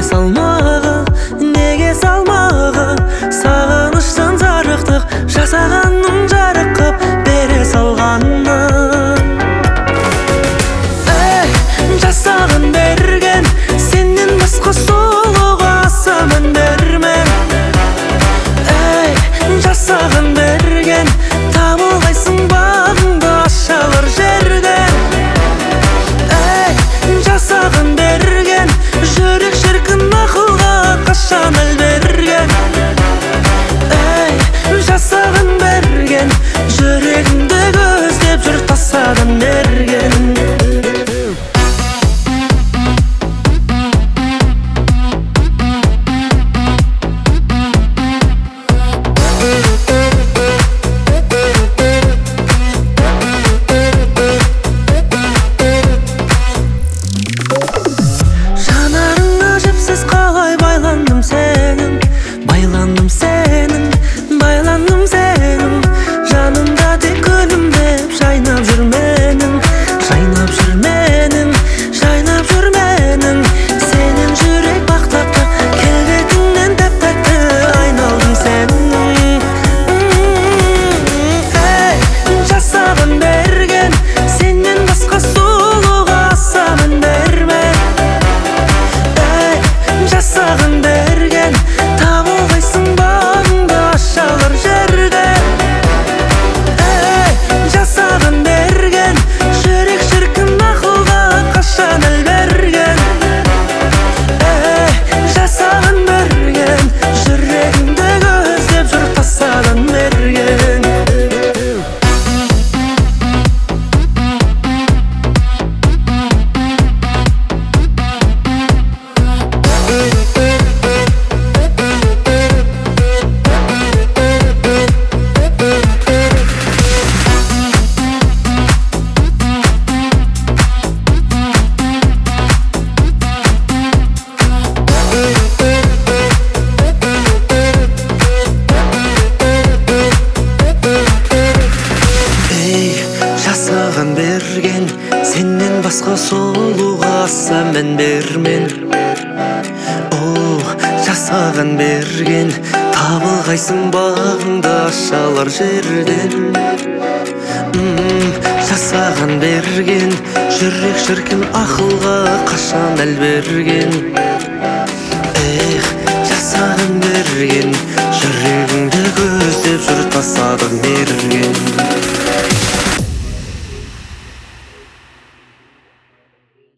салмағы, неге салмағы? Сағыныштан жарықтық жасағаным жарық қып бере салғаны. Жасағын берген сенен басқа сұлуға аса мән бермен. Жасағын берген табылғайсың бағыңды ашалар жерден. Жасағын берген жүрек шіркін ақылға қашан әл берген. Жасағын берген жүрегімді көздеп жүр тасадан берген. Сеннен басқа сұлуға аса мән бермен. Жасаған берген табылғайсың бағыңды ашалар жерден. Жасаған берген жүрек шіркін ақылға қашан әл берген. Жасаған берген жүрегіңді көз